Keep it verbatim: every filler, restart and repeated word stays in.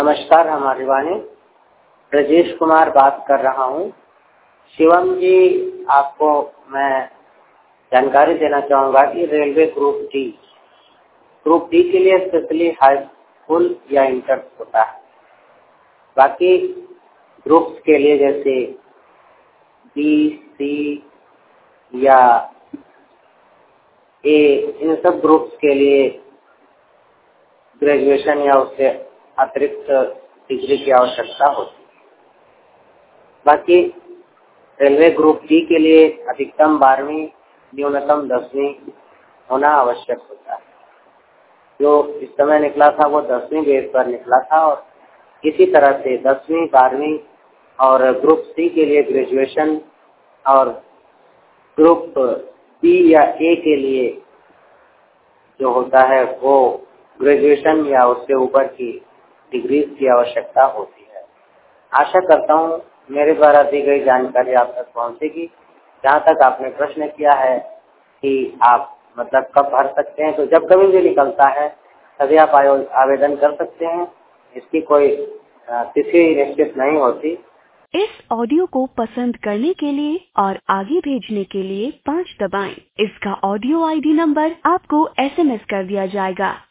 नमस्कार, हमारी वाणी ब्रजेश कुमार बात कर रहा हूँ। शिवम जी, आपको मैं जानकारी देना चाहूँगा कि railway group D group D के लिए स्पेशली हाई स्कूल या इंटर होता है। बाकी ग्रुप्स के लिए जैसे बी, सी या ए, इन सब ग्रुप्स के लिए ग्रेजुएशन या उससे अतिरिक्त डिग्री की आवश्यकता होती है। बाकी रेलवे ग्रुप डी के लिए अधिकतम बारहवीं, न्यूनतम दसवीं होना आवश्यक होता है। जो इस समय निकला था वो दसवीं बेस पर निकला था और इसी तरह से दसवीं, बारहवीं और ग्रुप सी के लिए ग्रेजुएशन और ग्रुप बी या ए के लिए जो होता है वो ग्रेजुएशन या उससे ऊपर की डिग्री की आवश्यकता होती है। आशा करता हूँ मेरे द्वारा दी गई जानकारी आप तक पहुँचेगी। जहाँ तक आपने प्रश्न किया है कि आप मतलब कब भर सकते हैं, तो जब कभी भी निकलता है तभी आप आवेदन कर सकते हैं। इसकी कोई तिथि निश्चित नहीं होती। इस ऑडियो को पसंद करने के लिए और आगे भेजने के लिए पाँच दबाएं। इसका ऑडियो आईडी नंबर आपको एसएमएस कर दिया जाएगा।